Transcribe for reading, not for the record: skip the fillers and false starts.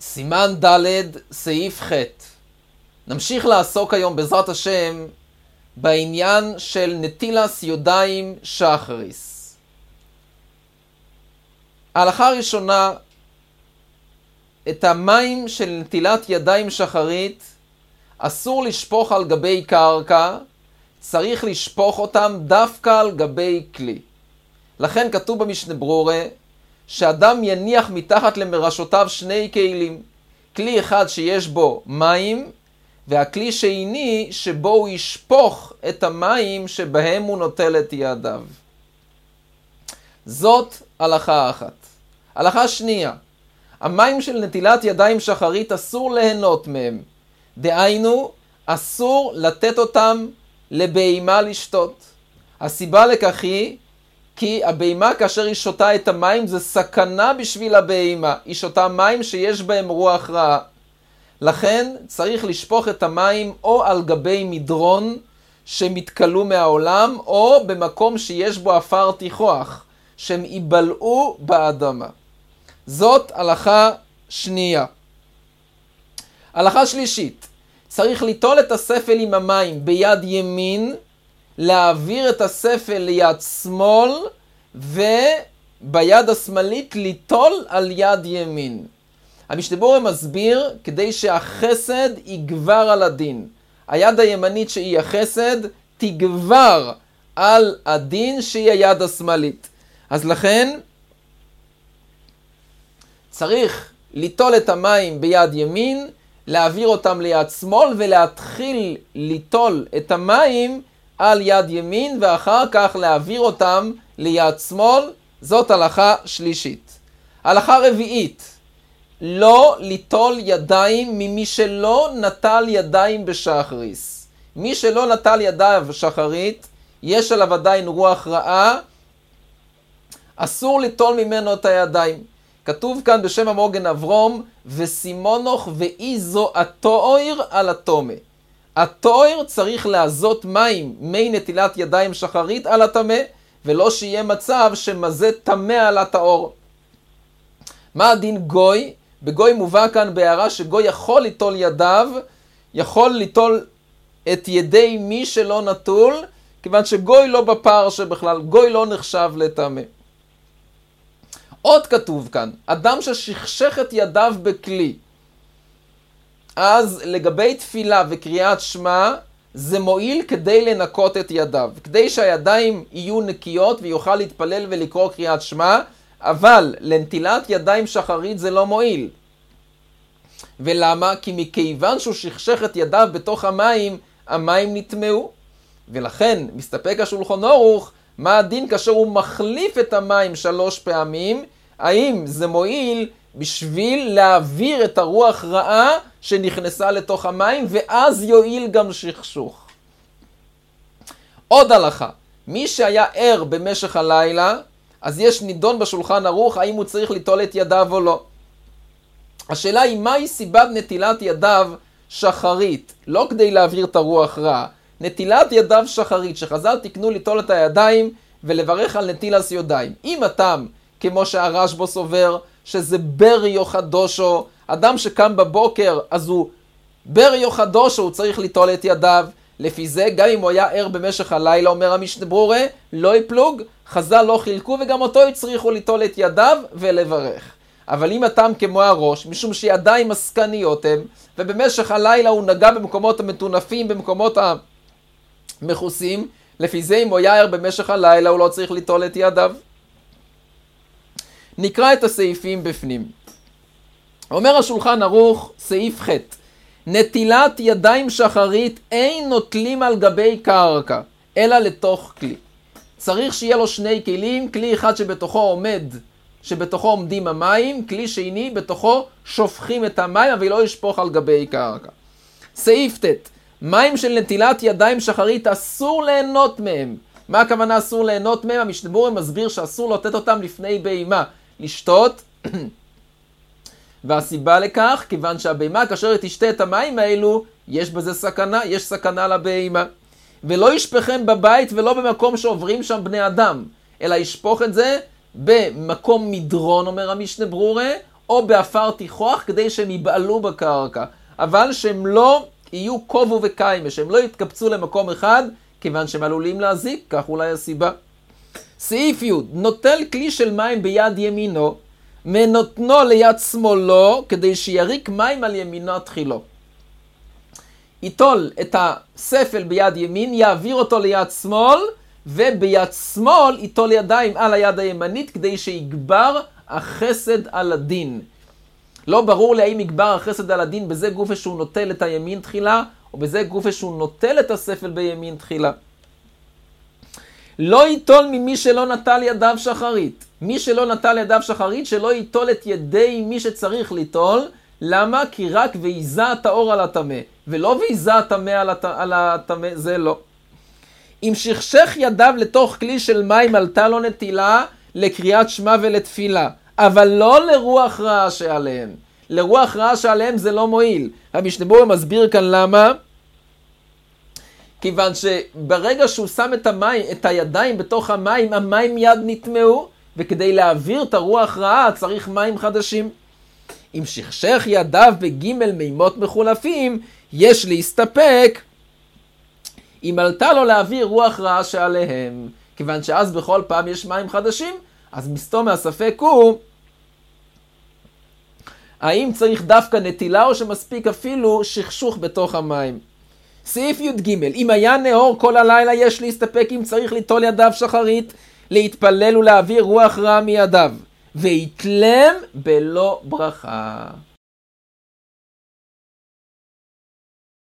סימן ד' סעיף ח'. נמשיך לעסוק היום בעזרת השם בעניין של נטילת ידיים שחריס. ההלכה הראשונה, את המים של נטילת ידיים שחרית אסור לשפוך על גבי קרקע, צריך לשפוך אותם דווקא על גבי כלי. לכן כתוב במשנה ברורה שאדם יניח מתחת למרשותיו שני כלים, כלי אחד שיש בו מים והכלי שני שבו הוא ישפוך את המים שבהם הוא נוטל את ידיו. זאת הלכה אחת. הלכה שנייה, המים של נטילת ידיים שחרית אסור ליהנות מהם. דהיינו, אסור לתת אותם לבהמה לשתות. הסיבה לכך היא כי הבהמה כאשר היא שותה את המים זה סכנה בשביל הבהמה. היא שותה מים שיש בהם רוח רעה. לכן צריך לשפוך את המים או על גבי מדרון שמתקלו מהעולם, או במקום שיש בו עפר תיכוח, שהם ייבלעו באדמה. זאת הלכה שנייה. הלכה שלישית, צריך ליטול את הספל עם המים ביד ימין, להעביר את הספל ליד שמאל, וביד השמאלית ליטול על יד ימין. המשנה ברורה מסביר כדי שהחסד יגבר על הדין. היד הימנית שהיא החסד תגבר על הדין שהיא היד השמאלית. אז לכן צריך ליטול את המים ביד ימין, להעביר אותם ליד שמאל ולהתחיל ליטול את המים על יד ימין ואחר כך להעביר אותם ליד שמאל. זאת הלכה שלישית. הלכה רביעית, לא ליטול ידיים ממי שלא נטל ידיים בשחריס. מי שלא נטל ידיו בשחרית, יש עליו עדיין רוח רעה, אסור ליטול ממנו את הידיים. כתוב כאן בשם המוגן אברום, וסימונוך ואיזו התואר על התומה. התואר צריך לעזות מים, מי נטילת ידיים שחרית על התמה, ולא שיהיה מצב שמזה תמה על הטהור. מה הדין גוי? בגוי מובא כאן בהערה שגוי יכול ליטול ידיו, יכול ליטול את ידי מי שלא נטול, כיוון שגוי לא בפער שבכלל, גוי לא נחשב לטמא. עוד כתוב כאן, אדם ששכשך את ידיו בכלי, אז לגבי תפילה וקריאת שמע, זה מועיל כדי לנקות את ידיו, כדי שהידיים יהיו נקיות ויוכל להתפלל ולקרוא קריאת שמע, אבל לנטילת ידיים שחרית זה לא מועיל. ולמה? כי מכיוון שהוא שכשך את ידיו בתוך המים, המים נטמעו. ולכן מסתפק השולחן ערוך, מה הדין כאשר הוא מחליף את המים 3 פעמים? האם זה מועיל בשביל להעביר את הרוח רעה שנכנסה לתוך המים, ואז יועיל גם שכשוך. עוד הלכה, מי שהיה ער במשך הלילה, אז יש נידון בשולחן ערוך האם הוא צריך ליטול את ידיו או לא. השאלה היא מהי סיבת נטילת ידיו שחרית, לא כדי להעביר את הרוח רע. נטילת ידיו שחרית, שחז"ל תקנו ליטול את הידיים ולברך על נטילת ידיים. אם הטעם, כמו שהרשב"א סובר, שזה בריו חדושו, אדם שקם בבוקר אז הוא בריו חדושו, הוא צריך ליטול את ידיו. לפי זה גם אם הוא היה ער במשך הלילה, אומר המשנה ברורה, לא יפלוג, חז"ל לא חילקו וגם אותו יצריכו ליטול את ידיו ולברך. אבל אם הטעם כמו הראש, משום שידיים מסקניות הם, ובמשך הלילה הוא נגע במקומות המטונפים, במקומות המכוסים, לפי זה אם הוא היה ער במשך הלילה הוא לא צריך ליטול את ידיו. נקרא את הסעיפים בפנים. אומר השולחן ערוך, סעיף ח', נטילת ידיים שחרית אין נוטלים על גבי קרקע, אלא לתוך כלי. צריך שיהיה לו 2 כלים, כלי אחד שבתוכו עומדים המים, כלי שני בתוכו שופכים את המים, אבל לא ישפוך על גבי קרקע. סעיף ט', מים של נטילת ידיים שחרית אסור ליהנות מהם. מה הכוונה אסור ליהנות מהם? המשנה ברורה מסביר שאסור לתת אותם לפני בהמה לשתות, והסיבה לכך, כיוון שהבהמה כאשר היא תשתה את המים האלו, יש בזה סכנה, יש סכנה לבהמה. ולא ישפכם בבית ולא במקום שעוברים שם בני אדם, אלא ישפוך את זה במקום מדרון, אומר המשנה ברורה, או באפר תיכוח כדי שהם יבעלו בקרקע. אבל שהם לא יהיו קובו וקיימה, שהם לא יתקבצו למקום אחד, כיוון שהם עלולים להזיק, כך אולי הסיבה. סעיף י' נוטל כלי של מים ביד ימינו, מנותנו ליד שמאלו, כדי שיריק מים על ימינו תחילו. ייטול את הספל ביד ימין, יעביר אותו ליד שמאל, וביד שמאל ייטול ידיים על היד הימנית, כדי שיגבר החסד על הדין. לא ברור לי האם יגבר החסד על הדין בזה גופה שהוא נוטל את הימין תחילה, או בזה גופה שהוא נוטל את הספל בימין תחילה. לא ייטול ממי שלא נטל ידיו שחרית. מי שלא נטל ידיו שחרית, שלא ייטול את ידי מי שצריך ליטול. למה? כי רק ויזה הטהור על הטמא. ולא ויזה הטמא על הטמא, זה לא. אם שכשך ידיו לתוך כלי של מים, עלתה לו נטילה לקריאת שמע ולתפילה. אבל לא לרוח רעה שעליהם. לרוח רעה שעליהם זה לא מועיל. המשנה ברורה מסביר כאן למה. כיוון שברגע שהוא שם את הידיים בתוך המים, המים מיד נטמעו, וכדי להעביר את הרוח רעה צריך מים חדשים. אם שכשך ידיו בגימל מימות מחולפים, יש להסתפק אם עלתה לו להעביר רוח רעה שעליהם. כיוון שאז בכל פעם יש מים חדשים, אז מסתום מהספק הוא, האם צריך דווקא נטילה או שמספיק אפילו שכשוך בתוך המים. סעיף י"ג, אם היה נאור כל הלילה יש להסתפק אם צריך ליטול ידיו שחרית, להתפלל ולהעביר רוח רע מידיו, ויתלם בלא ברכה.